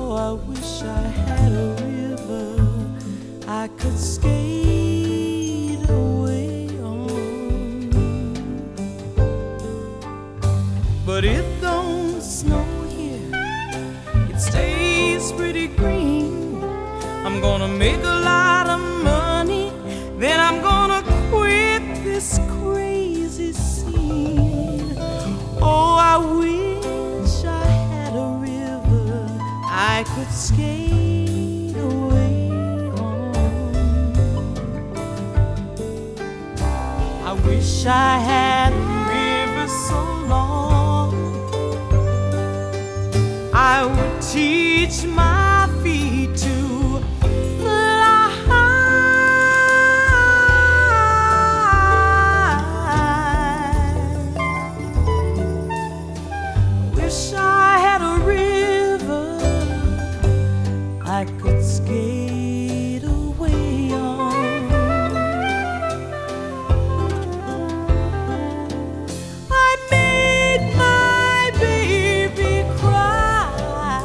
I wish I had a river I could skate away on. But it don't snow here, it stays pretty green. I'm gonna make a lot of money, then I'm gonna quit this crazy scene. Oh, I wish I had a river I could skate away on. I wish I had a river so long I would teach my feet to I could skate away on. I made my baby cry.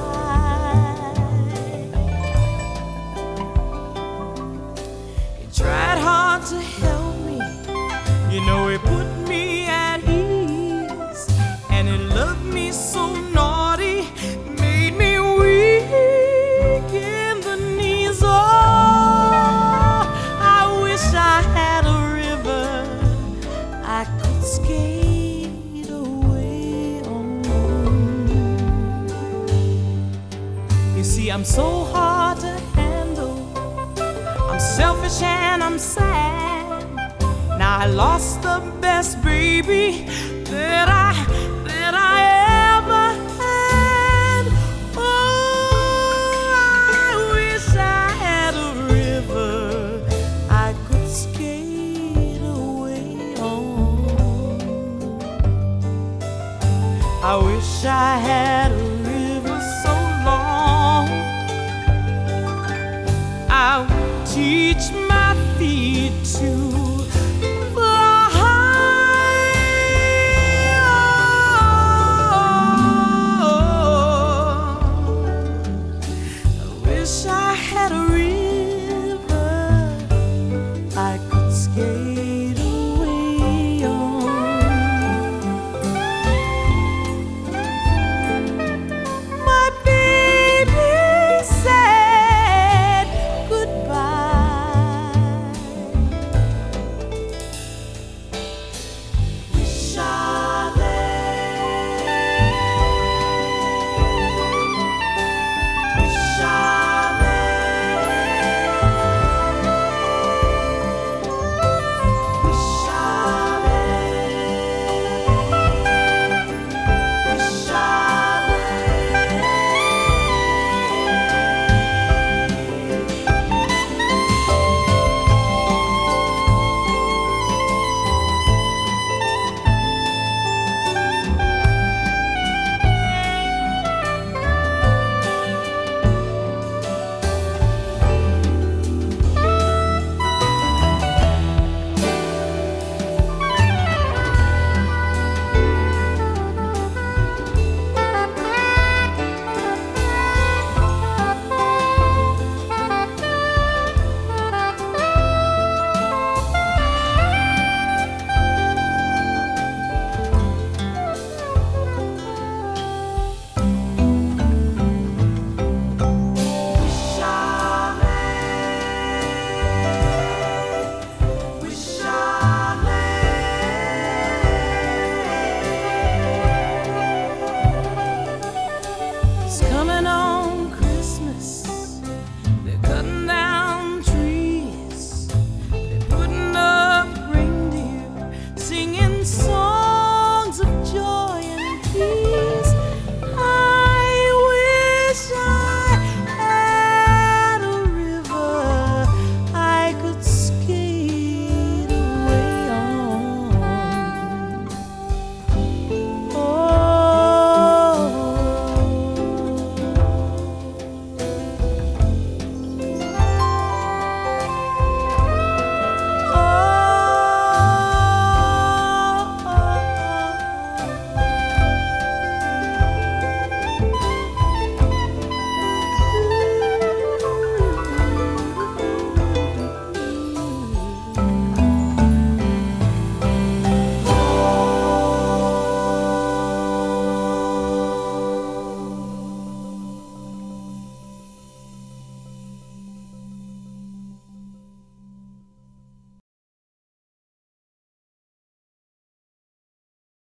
He tried hard to help me, you know, he put me at ease, and he loved me so naughty, made me weak. I could skate away on. You see, I'm so hard to handle, I'm selfish and I'm sad. Now I lost the best baby that I